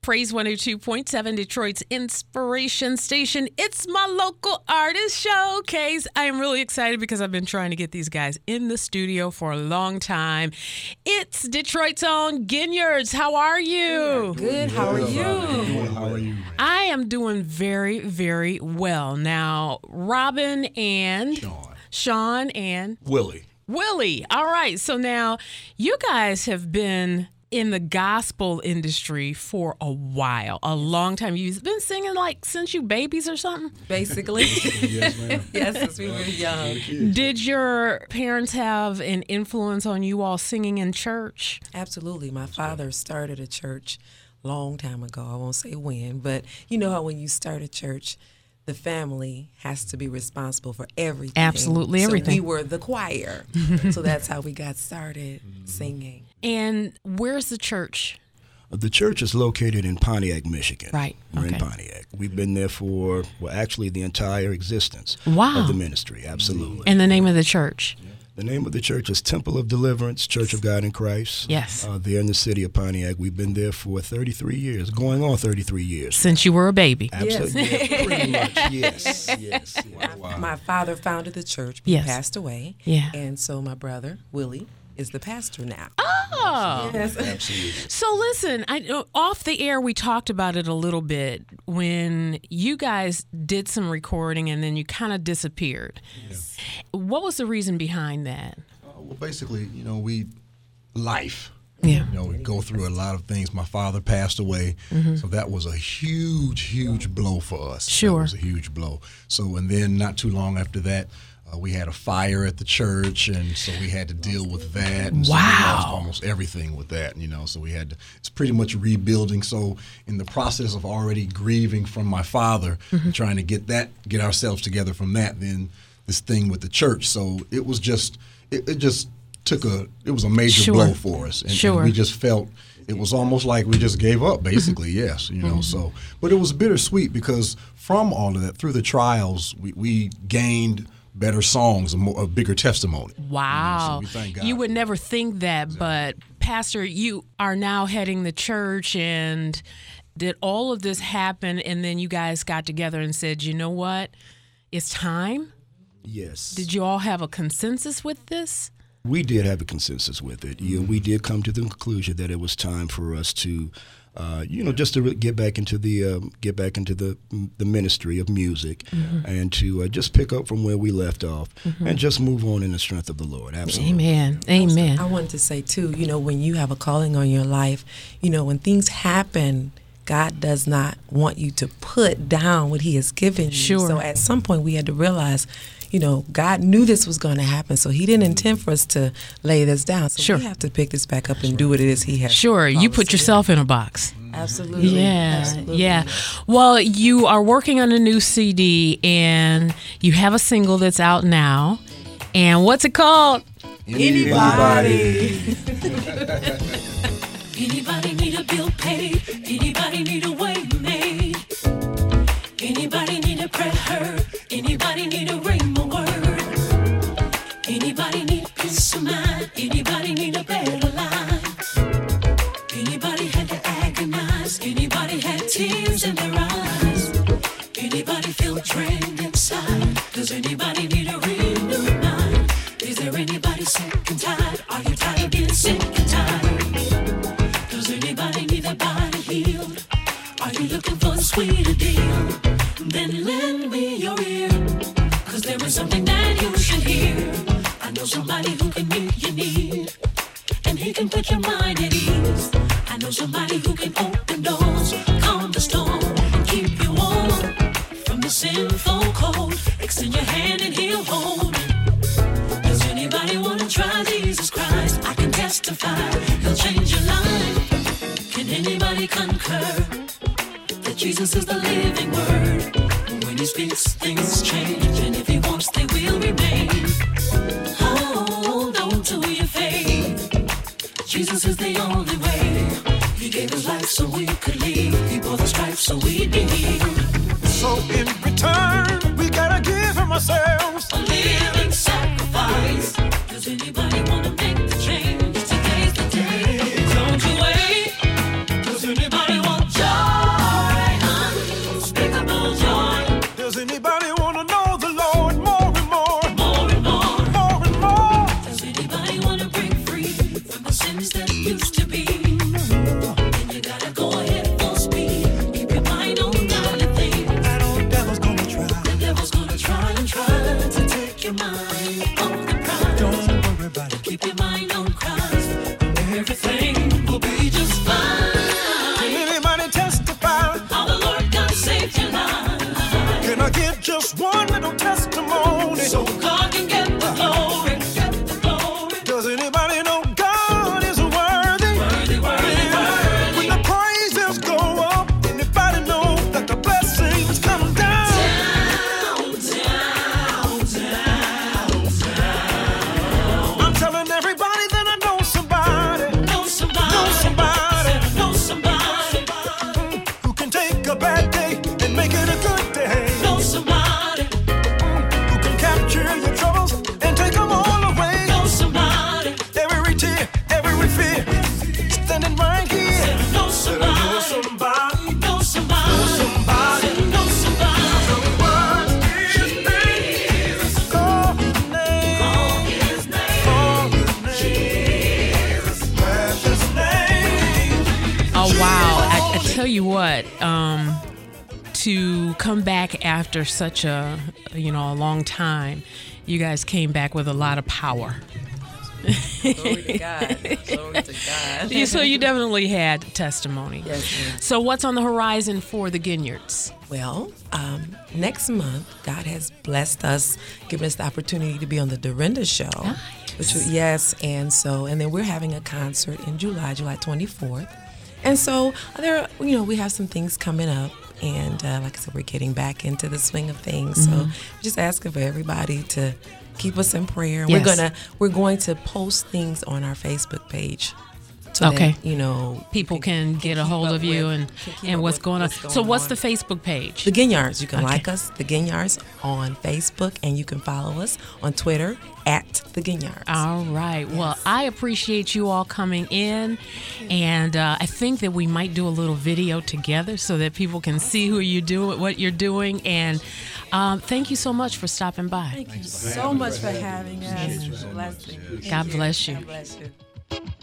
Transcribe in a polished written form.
Praise 102.7, Detroit's inspiration station. It's my local artist showcase. I am really excited because I've been trying to get these guys in the studio for a long time. It's Detroit's own Ginyards. How are you? Good. How are you? How are you? I am doing very, very well. Now, Robin and Sean and Willie. All right. So now you guys have been in the gospel industry for a while, a long time. You've been singing like since you babies or something? Basically. Yes, ma'am. Yes, since we were young. Did your parents have an influence on you all singing in church? Absolutely. My father started a church a long time ago. I won't say when, but you know how when you start a church, the family has to be responsible for everything. Absolutely so everything. We were the choir. So that's how we got started singing. And where's the church? The church is located in Pontiac, Michigan. Right. We're Okay. in Pontiac. We've been there for, actually the entire existence Wow. of the ministry. Absolutely. And the name of the church? The name of the church is Temple of Deliverance, Church of God in Christ. Yes. There in the city of Pontiac. We've been there for 33 years, going on 33 years. Since you were a baby. Absolutely. Yeah, pretty much. Yes. Yes. Yeah, wow. My father founded the church, but Yes. he passed away. Yeah. And so my brother, Willie, is the pastor now. Oh. Yes. Absolutely. So listen, I know off the air we talked about it a little bit when you guys did some recording and then you kind of disappeared. Yes. What was the reason behind that? Well, basically, life. Yeah. We go through a lot of things. My father passed away, so that was a huge blow for us. Sure. That was a huge blow. So, and then not too long after that, we had a fire at the church, and so we had to deal with that. And so we lost almost everything with that, so we had to, it's pretty much rebuilding. So in the process of already grieving from my father, and trying to get ourselves together from that, then this thing with the church. So it was just, it just took it was a major Sure. blow for us. Sure. And we just felt, it was almost like we just gave up, basically, yes, so. But it was bittersweet because from all of that, through the trials, we gained better songs, a bigger testimony. Wow. So we thank God. You would never think that, but Pastor, you are now heading the church, and did all of this happen and then you guys got together and said, you know what, it's time? Yes. Did you all have a consensus with this? We did have a consensus with it. We did come to the conclusion that it was time for us to, just to really get back into the ministry of music, and to just pick up from where we left off, and just move on in the strength of the Lord. Absolutely. Amen. I wanted to say, too, when you have a calling on your life, when things happen, God does not want you to put down what he has given you. Sure. So at some point we had to realize, God knew this was going to happen, so he didn't intend for us to lay this down. So Sure. we have to pick this back up and do what it is he has. Sure, you called us put to do. yourself in a box. Absolutely. Yeah, Absolutely. yeah. Well, you are working on a new CD, and you have a single that's out now. And what's it called? Anybody. Anybody need a bill paid? Anybody need a way made? Anybody need a prayer heard? Anybody need a rhema word? Anybody need peace of mind? Anybody need a better life? Anybody had to agonize? Anybody had tears in their eyes? Anybody feel drained inside? Does anybody need a renewed mind? Is there anybody sick and tired? Are you tired of being sick and tired? Does anybody need their body healed? Are you looking for a sweeter deal? Then lend me your ear, 'cause there is something that you should hear. I know somebody who can meet your need, and he can put your mind at ease. I know somebody who can open doors, calm the storm, and keep you warm from the sinful cold. Extend your hand and he'll hold. Does anybody want to try Jesus Christ? I can testify, he'll change your life. Can anybody concur that Jesus is the living word? When he speaks, things change, and if he wants, they will remain. Hold on to your faith. Jesus is the only way. He gave his life so we could live. He bore the stripes so we'd be healed. So in return, we gotta give him ourselves. A living sacrifice. Does anybody want to make the change? Today's the day. Don't you wait. Does anybody want joy? tell you what, to come back after such a long time, you guys came back with a lot of power. Glory to God. Glory to God. So you definitely had testimony. Yes, ma'am. So what's on the horizon for the Ginyards? Well, next month, God has blessed us, given us the opportunity to be on the Dorinda Show. Yes. And then we're having a concert in July 24th. And so we have some things coming up. And like I said, we're getting back into the swing of things. So we're just asking for everybody to keep us in prayer. Yes. We're going to post things on our Facebook page. So Okay. that, people can get a hold of you and what's going on. So what's the Facebook page? The Ginyards. You can like us, The Ginyards, on Facebook, and you can follow us on Twitter at The Ginyards. All right. Yes. Well, I appreciate you all coming in, and I think that we might do a little video together so that people can see what you're doing. And thank you so much for stopping by. Thank you so much for having us. Blessing. God bless you. God bless you.